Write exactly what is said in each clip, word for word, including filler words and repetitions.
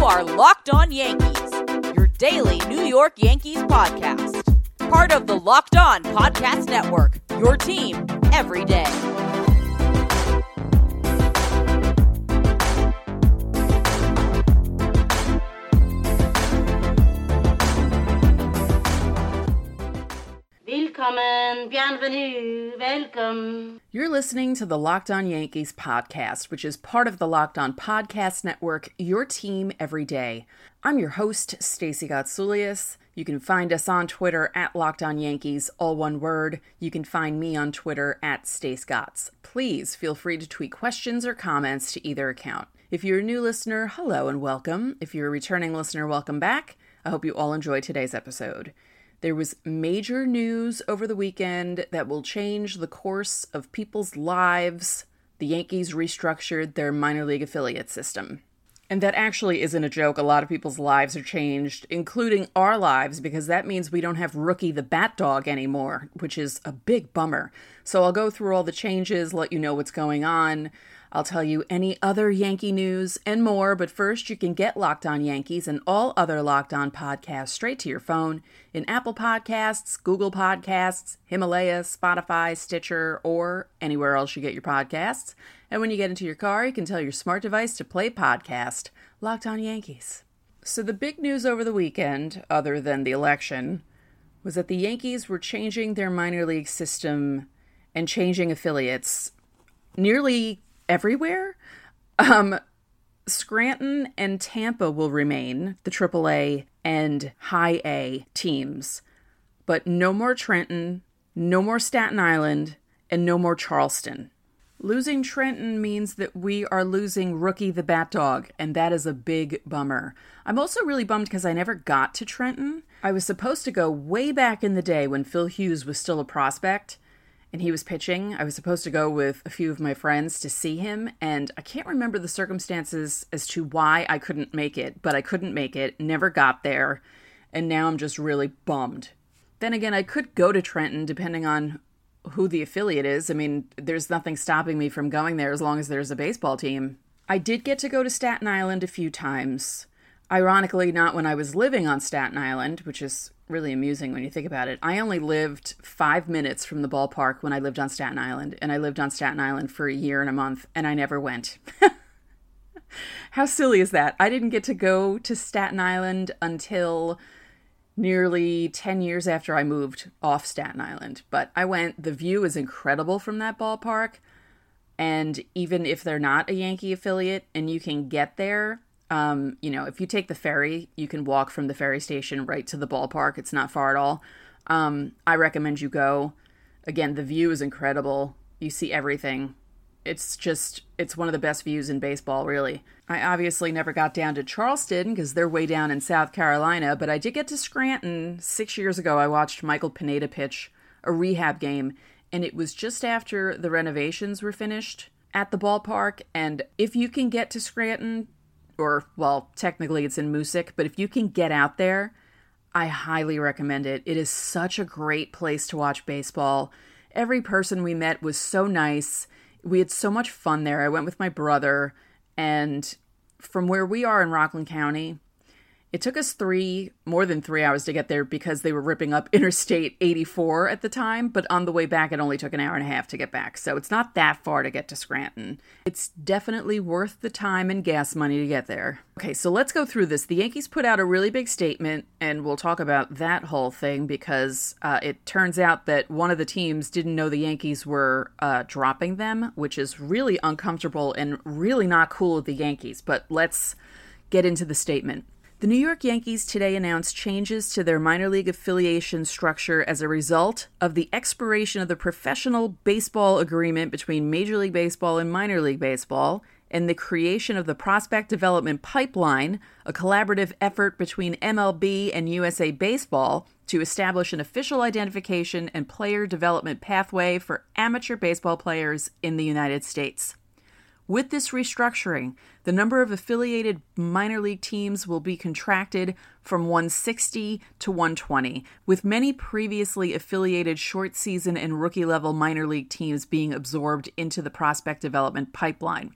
are Locked On Yankees, your daily New York Yankees podcast. Part of the Locked On Podcast Network, your team every day. Willkommen, bienvenue, welcome. You're listening to the Locked On Yankees podcast, which is part of the Locked On Podcast Network, your team every day. I'm your host, Stacey Gotsoulias. You can find us on Twitter at Locked On Yankees, all one word. You can find me on Twitter at Stace Gotts. Please feel free to tweet questions or comments to either account. If you're a new listener, hello and welcome. If you're a returning listener, welcome back. I hope you all enjoyed today's episode. There was major news over the weekend that will change the course of people's lives. The Yankees restructured their minor league affiliate system. And that actually isn't a joke. A lot of people's lives are changed, including our lives, because that means we don't have Rookie the Bat Dog anymore, which is a big bummer. So I'll go through all the changes, let you know what's going on. I'll tell you any other Yankee news and more, but first you can get Locked On Yankees and all other Locked On podcasts straight to your phone in Apple Podcasts, Google Podcasts, Himalaya, Spotify, Stitcher, or anywhere else you get your podcasts. And when you get into your car, you can tell your smart device to play podcast Locked On Yankees. So the big news over the weekend, other than the election, was that the Yankees were changing their minor league system and changing affiliates nearly everywhere. Um, Scranton and Tampa will remain the triple A and High A teams, but no more Trenton, no more Staten Island, and no more Charleston. Losing Trenton means that we are losing Rookie the Bat Dog, and that is a big bummer. I'm also really bummed because I never got to Trenton. I was supposed to go way back in the day when Phil Hughes was still a prospect, and he was pitching. I was supposed to go with a few of my friends to see him, and I can't remember the circumstances as to why I couldn't make it, but I couldn't make it, never got there, and now I'm just really bummed. Then again, I could go to Trenton depending on who the affiliate is. I mean, there's nothing stopping me from going there as long as there's a baseball team. I did get to go to Staten Island a few times. Ironically, not when I was living on Staten Island, which is really amusing when you think about it. I only lived five minutes from the ballpark when I lived on Staten Island, and I lived on Staten Island for a year and a month, and I never went. How silly is that? I didn't get to go to Staten Island until nearly ten years after I moved off Staten Island. But I went. The view is incredible from that ballpark, and even if they're not a Yankee affiliate and you can get there, Um, you know, if you take the ferry, you can walk from the ferry station right to the ballpark. It's not far at all. Um, I recommend you go. Again, the view is incredible. You see everything. It's just, it's one of the best views in baseball, really. I obviously never got down to Charleston because they're way down in South Carolina, but I did get to Scranton. Six years ago, I watched Michael Pineda pitch a rehab game, and it was just after the renovations were finished at the ballpark. And if you can get to Scranton, or, well, technically it's in Moosic, but if you can get out there, I highly recommend it. It is such a great place to watch baseball. Every person we met was so nice. We had so much fun there. I went with my brother, and from where we are in Rockland County, it took us three, more than three hours to get there because they were ripping up Interstate eighty-four at the time, but on the way back, it only took an hour and a half to get back. So it's not that far to get to Scranton. It's definitely worth the time and gas money to get there. Okay, so let's go through this. The Yankees put out a really big statement, and we'll talk about that whole thing because uh, it turns out that one of the teams didn't know the Yankees were uh, dropping them, which is really uncomfortable and really not cool of the Yankees. But let's get into the statement. The New York Yankees today announced changes to their minor league affiliation structure as a result of the expiration of the professional baseball agreement between Major League Baseball and Minor League Baseball, and the creation of the Prospect Development Pipeline, a collaborative effort between M L B and U S A Baseball to establish an official identification and player development pathway for amateur baseball players in the United States. With this restructuring, the number of affiliated minor league teams will be contracted from one hundred sixty to one hundred twenty, with many previously affiliated short season and rookie level minor league teams being absorbed into the prospect development pipeline.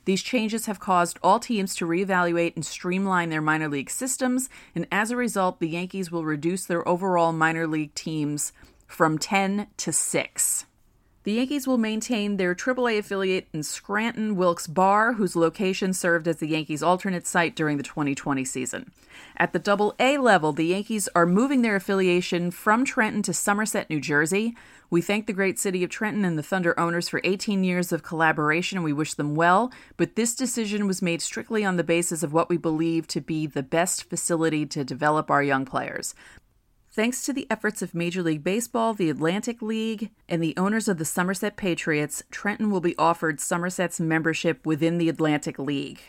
These changes have caused all teams to reevaluate and streamline their minor league systems, and as a result, the Yankees will reduce their overall minor league teams from ten to six. The Yankees will maintain their triple A affiliate in Scranton Wilkes-Barre, whose location served as the Yankees' alternate site during the twenty twenty season. At the double A level, the Yankees are moving their affiliation from Trenton to Somerset, New Jersey. We thank the great city of Trenton and the Thunder owners for eighteen years of collaboration, and we wish them well, but this decision was made strictly on the basis of what we believe to be the best facility to develop our young players. Thanks to the efforts of Major League Baseball, the Atlantic League, and the owners of the Somerset Patriots, Trenton will be offered Somerset's membership within the Atlantic League.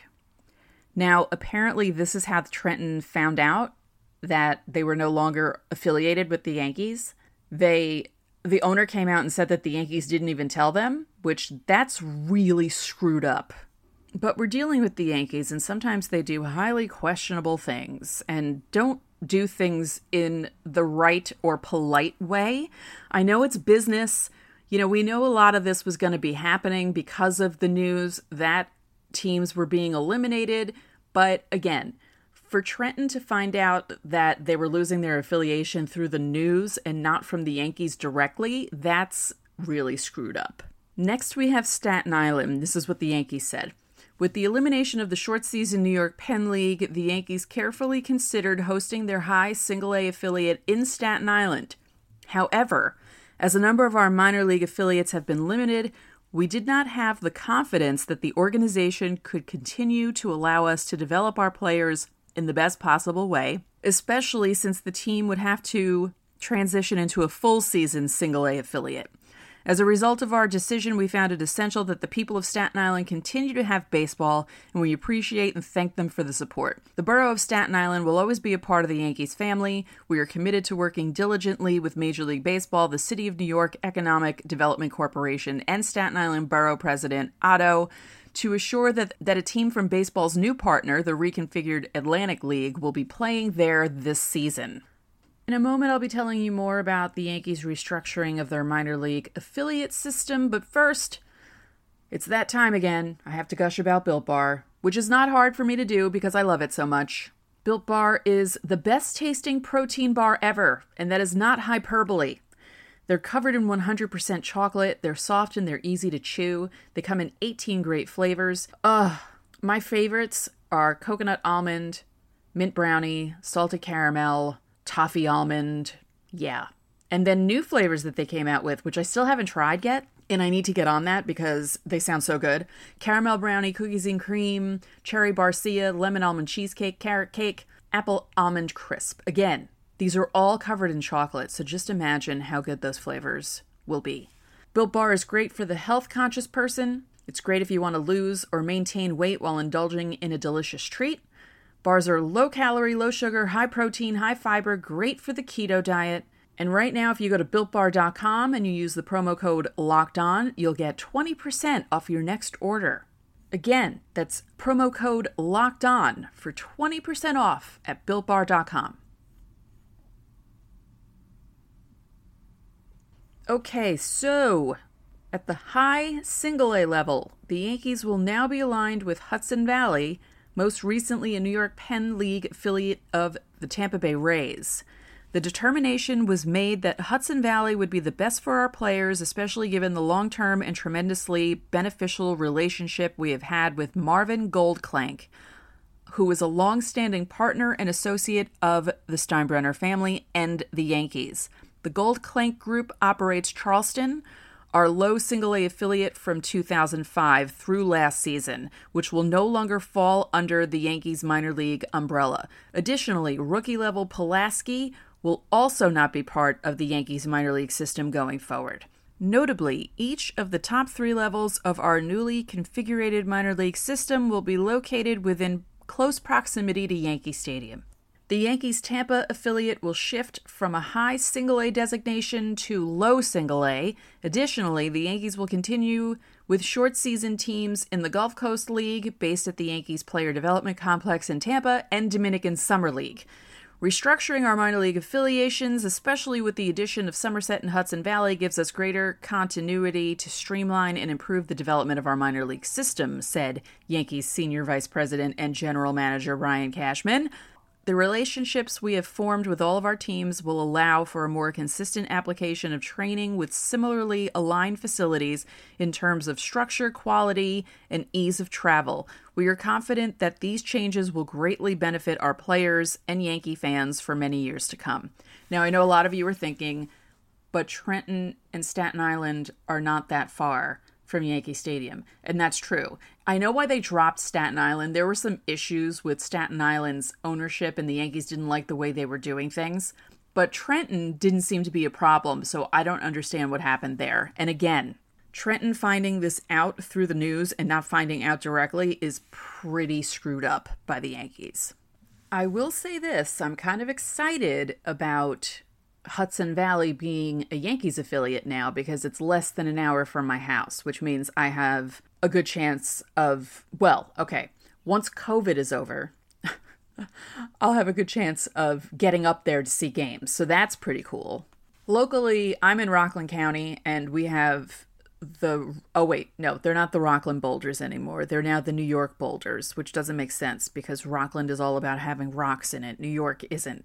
Now, apparently this is how Trenton found out that they were no longer affiliated with the Yankees. They, the owner came out and said that the Yankees didn't even tell them, which that's really screwed up. But we're dealing with the Yankees, and sometimes they do highly questionable things and don't do things in the right or polite way. I know it's business. You know, we know a lot of this was going to be happening because of the news that teams were being eliminated. But again, for Trenton to find out that they were losing their affiliation through the news and not from the Yankees directly, that's really screwed up. Next, we have Staten Island. This is what the Yankees said. With the elimination of the short-season New York Penn League, the Yankees carefully considered hosting their high single-A affiliate in Staten Island. However, as a number of our minor league affiliates have been limited, we did not have the confidence that the organization could continue to allow us to develop our players in the best possible way, especially since the team would have to transition into a full-season single-A affiliate. As a result of our decision, we found it essential that the people of Staten Island continue to have baseball, and we appreciate and thank them for the support. The borough of Staten Island will always be a part of the Yankees family. We are committed to working diligently with Major League Baseball, the City of New York Economic Development Corporation, and Staten Island Borough President Otto to assure that, that a team from baseball's new partner, the reconfigured Atlantic League, will be playing there this season. In a moment, I'll be telling you more about the Yankees' restructuring of their minor league affiliate system, but first, it's that time again. I have to gush about Built Bar, which is not hard for me to do because I love it so much. Built Bar is the best-tasting protein bar ever, and that is not hyperbole. They're covered in one hundred percent chocolate, they're soft and they're easy to chew, they come in eighteen great flavors. Ugh, my favorites are coconut almond, mint brownie, salted caramel, toffee almond, yeah. And then new flavors that they came out with, which I still haven't tried yet, and I need to get on that because they sound so good. Caramel brownie, cookies and cream, cherry barcia, lemon almond cheesecake, carrot cake, apple almond crisp. Again, these are all covered in chocolate, so just imagine how good those flavors will be. Built Bar is great for the health-conscious person. It's great if you want to lose or maintain weight while indulging in a delicious treat. Bars are low-calorie, low-sugar, high-protein, high-fiber, great for the keto diet. And right now, if you go to built bar dot com and you use the promo code LOCKEDON, you'll get twenty percent off your next order. Again, that's promo code LOCKEDON for twenty percent off at built bar dot com. Okay, so at the high single-A level, the Yankees will now be aligned with Hudson Valley, most recently a New York Penn League affiliate of the Tampa Bay Rays. The determination was made that Hudson Valley would be the best for our players, especially given the long-term and tremendously beneficial relationship we have had with Marvin Goldklank, who is a long-standing partner and associate of the Steinbrenner family and the Yankees. The Goldklank Group operates Charleston, our low single-A affiliate from two thousand five through last season, which will no longer fall under the Yankees minor league umbrella. Additionally, rookie-level Pulaski will also not be part of the Yankees minor league system going forward. Notably, each of the top three levels of our newly configured minor league system will be located within close proximity to Yankee Stadium. The Yankees Tampa affiliate will shift from a high single-A designation to low single-A. Additionally, the Yankees will continue with short-season teams in the Gulf Coast League, based at the Yankees Player Development Complex in Tampa, and Dominican Summer League. Restructuring our minor league affiliations, especially with the addition of Somerset and Hudson Valley, gives us greater continuity to streamline and improve the development of our minor league system, said Yankees Senior Vice President and General Manager Brian Cashman. The relationships we have formed with all of our teams will allow for a more consistent application of training with similarly aligned facilities in terms of structure, quality, and ease of travel. We are confident that these changes will greatly benefit our players and Yankee fans for many years to come. Now, I know a lot of you are thinking, but Trenton and Staten Island are not that far from Yankee Stadium, and that's true. I know why they dropped Staten Island. There were some issues with Staten Island's ownership, and the Yankees didn't like the way they were doing things, but Trenton didn't seem to be a problem, so I don't understand what happened there. And again, Trenton finding this out through the news and not finding out directly is pretty screwed up by the Yankees. I will say this, I'm kind of excited about Hudson Valley being a Yankees affiliate now because it's less than an hour from my house, which means I have a good chance of, well, okay, once COVID is over, I'll have a good chance of getting up there to see games. So that's pretty cool. Locally, I'm in Rockland County and we have the, oh wait, no, they're not the Rockland Boulders anymore. They're now the New York Boulders, which doesn't make sense because Rockland is all about having rocks in it. New York isn't.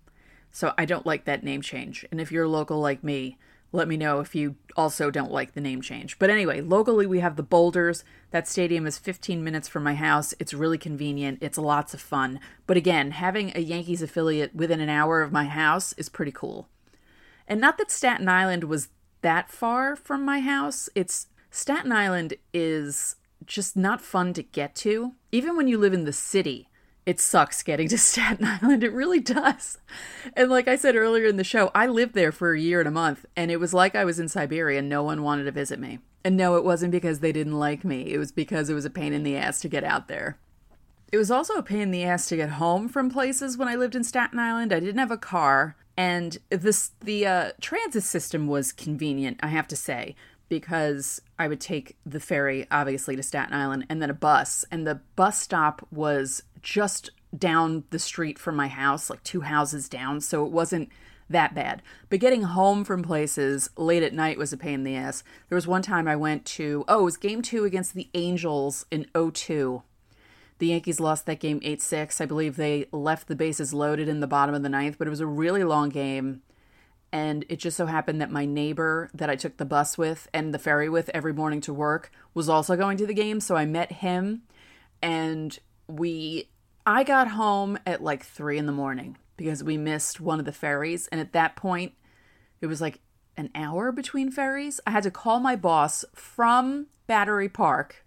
So I don't like that name change. And if you're local like me, let me know if you also don't like the name change. But anyway, locally we have the Boulders. That stadium is fifteen minutes from my house. It's really convenient. It's lots of fun. But again, having a Yankees affiliate within an hour of my house is pretty cool. And not that Staten Island was that far from my house. It's Staten Island is just not fun to get to. Even when you live in the city, it sucks getting to Staten Island. It really does. And like I said earlier in the show, I lived there for a year and a month, and it was like I was in Siberia and no one wanted to visit me. And no, it wasn't because they didn't like me. It was because it was a pain in the ass to get out there. It was also a pain in the ass to get home from places when I lived in Staten Island. I didn't have a car, and this the uh, transit system was convenient, I have to say, because I would take the ferry, obviously, to Staten Island, and then a bus. And the bus stop was just down the street from my house, like two houses down, so it wasn't that bad. But getting home from places late at night was a pain in the ass. There was one time I went to, oh, it was game two against the Angels in oh two. The Yankees lost that game eight six. I believe they left the bases loaded in the bottom of the ninth, but it was a really long game. And it just so happened that my neighbor that I took the bus with and the ferry with every morning to work was also going to the game. So I met him, and we, I got home at like three in the morning because we missed one of the ferries. And at that point, it was like an hour between ferries. I had to call my boss from Battery Park.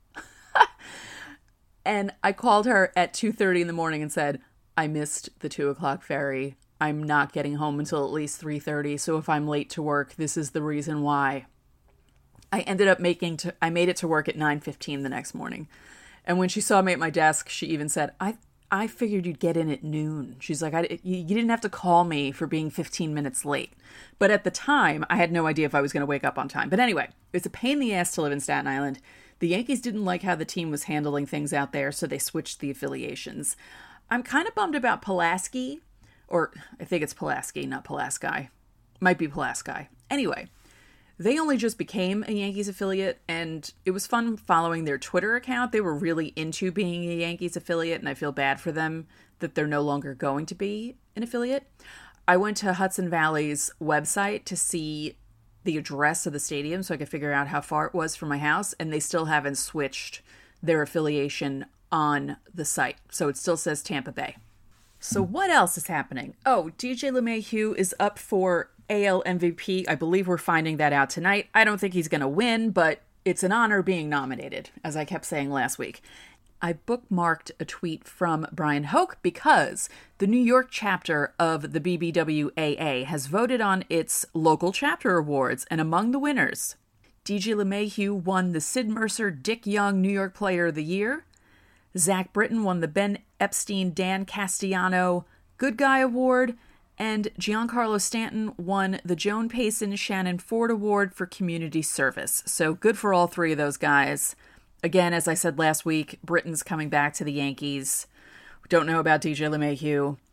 And I called her at two thirty in the morning and said, I missed the two o'clock ferry. I'm not getting home until at least three thirty. So if I'm late to work, this is the reason why. I ended up making, to, I made it to work at nine fifteen the next morning. And when she saw me at my desk, she even said, I I figured you'd get in at noon. She's like, I, you didn't have to call me for being fifteen minutes late. But at the time, I had no idea if I was going to wake up on time. But anyway, it's a pain in the ass to live in Staten Island. The Yankees didn't like how the team was handling things out there, so they switched the affiliations. I'm kind of bummed about Pulaski, or I think it's Pulaski, not Pulaski. Might be Pulaski. Anyway, they only just became a Yankees affiliate, and it was fun following their Twitter account. They were really into being a Yankees affiliate, and I feel bad for them that they're no longer going to be an affiliate. I went to Hudson Valley's website to see the address of the stadium so I could figure out how far it was from my house, and they still haven't switched their affiliation on the site. So it still says Tampa Bay. So what else is happening? Oh, D J LeMahieu is up for A L M V P. I believe we're finding that out tonight. I don't think he's going to win, but it's an honor being nominated, as I kept saying last week. I bookmarked a tweet from Brian Hoke because the New York chapter of the B B W A A has voted on its local chapter awards, and among the winners, D J LeMahieu won the Sid Mercer Dick Young New York Player of the Year. Zach Britton won the Ben Epstein Dan Castellano Good Guy Award, and Giancarlo Stanton won the Joan Payson Shannon Ford Award for Community Service. So good for all three of those guys. Again, as I said last week, Britton's coming back to the Yankees. We don't know about D J LeMahieu.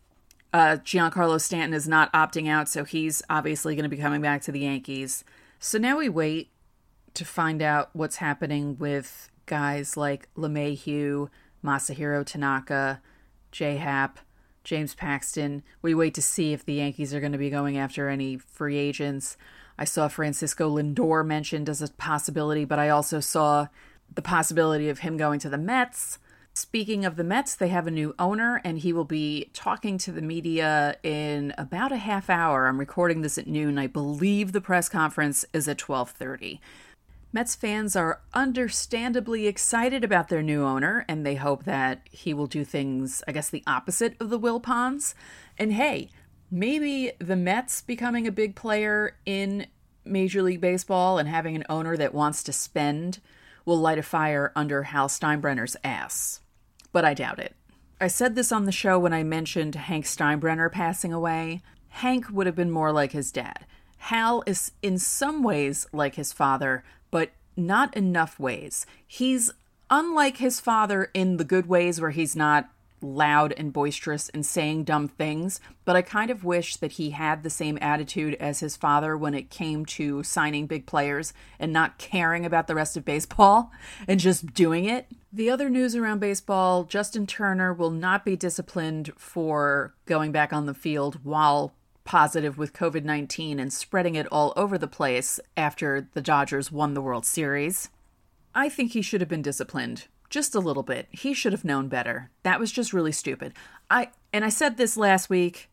Uh, Giancarlo Stanton is not opting out, so he's obviously going to be coming back to the Yankees. So now we wait to find out what's happening with guys like LeMahieu, Masahiro Tanaka, J-Happ, James Paxton. We wait to see if the Yankees are going to be going after any free agents. I saw Francisco Lindor mentioned as a possibility, but I also saw the possibility of him going to the Mets. Speaking of the Mets, they have a new owner, and he will be talking to the media in about a half hour. I'm recording this at noon. I believe the press conference is at twelve thirty. Mets fans are understandably excited about their new owner, and they hope that he will do things, I guess, the opposite of the Wilpons. And hey, maybe the Mets becoming a big player in Major League Baseball and having an owner that wants to spend will light a fire under Hal Steinbrenner's ass. But I doubt it. I said this on the show when I mentioned Hank Steinbrenner passing away. Hank would have been more like his dad. Hal is in some ways like his father, but not enough ways. He's unlike his father in the good ways where he's not loud and boisterous and saying dumb things, but I kind of wish that he had the same attitude as his father when it came to signing big players and not caring about the rest of baseball and just doing it. The other news around baseball, Justin Turner will not be disciplined for going back on the field while positive with covid nineteen and spreading it all over the place after the Dodgers won the World Series. I think he should have been disciplined. Just a little bit. He should have known better. That was just really stupid. I and I said this last week.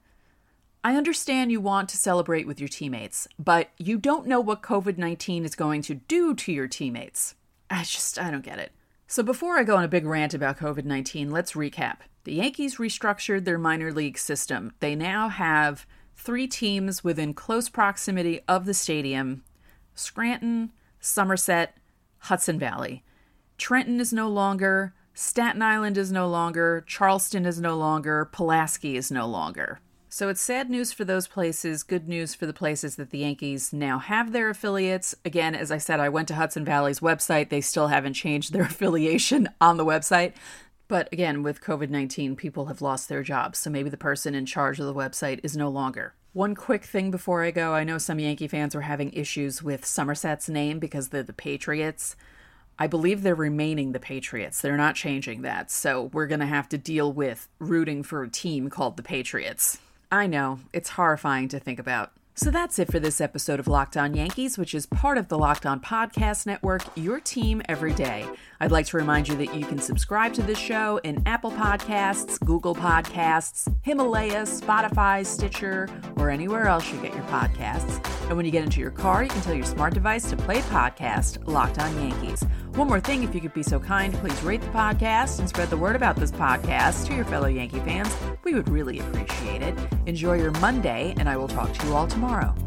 I understand you want to celebrate with your teammates, but you don't know what covid nineteen is going to do to your teammates. I just, I don't get it. So before I go on a big rant about covid nineteen, let's recap. The Yankees restructured their minor league system. They now have three teams within close proximity of the stadium: Scranton, Somerset, Hudson Valley. Trenton is no longer, Staten Island is no longer, Charleston is no longer, Pulaski is no longer. So it's sad news for those places, good news for the places that the Yankees now have their affiliates. Again, as I said, I went to Hudson Valley's website. They still haven't changed their affiliation on the website. But again, with covid nineteen, people have lost their jobs, so maybe the person in charge of the website is no longer. One quick thing before I go, I know some Yankee fans were having issues with Somerset's name because they're the Patriots. I believe they're remaining the Patriots. They're not changing that, so we're going to have to deal with rooting for a team called the Patriots. I know, it's horrifying to think about. So that's it for this episode of Locked On Yankees, which is part of the Locked On Podcast Network, your team every day. I'd like to remind you that you can subscribe to this show in Apple Podcasts, Google Podcasts, Himalaya, Spotify, Stitcher, or anywhere else you get your podcasts. And when you get into your car, you can tell your smart device to play podcast Locked On Yankees. One more thing, if you could be so kind, please rate the podcast and spread the word about this podcast to your fellow Yankee fans. We would really appreciate it. Enjoy your Monday, and I will talk to you all tomorrow.